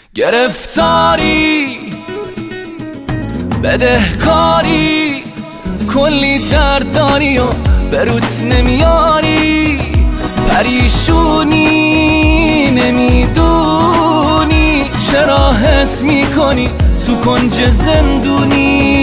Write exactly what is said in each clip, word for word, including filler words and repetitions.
گرفتاری بدهکاری کلی درد داری و بروت نمیاری، پریشونی نمیدونی چرا حس میکنی تو کنج زندونی.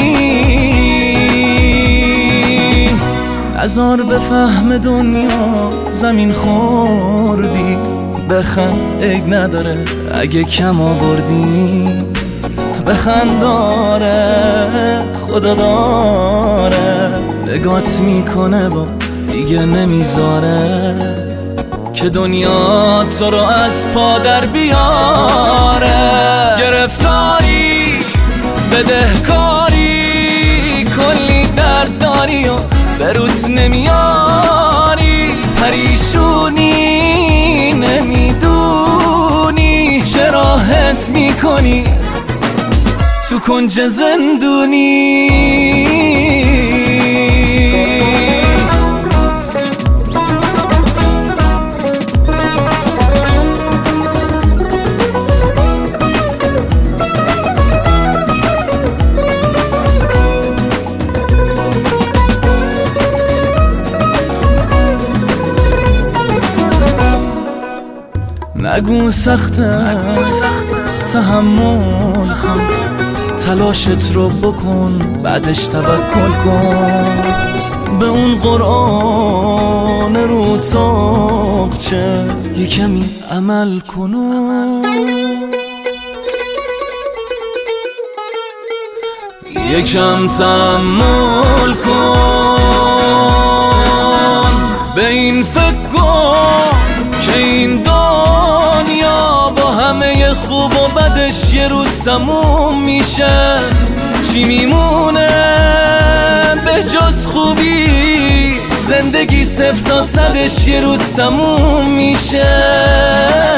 نزار به فهم دنیا زمین خوردی، بخند عیب نداره اگه کم آوردی، بخند داره خدا داره نگات میکنه با دیگه نمیذاره که دنیا تو رو از پا در بیاره. گرفتاری بدهکاری کلی درد داری و بروز نمیاری، پریشونی نمیدونی چرا حس میکنی تو کنج زندونی. نگو سخته تحمل کن، تلاشت رو بکن بعدش توکل کن، به اون قرآن رو تاقچه یه کمی عمل کن. یکم تحمل کن، به این فکر کن که این دنیا با همه خوب و بدش یه روز تموم میشه. چی میمونه به جز خوبی؟ زندگی صفر تا صدش یه روز تموم میشه.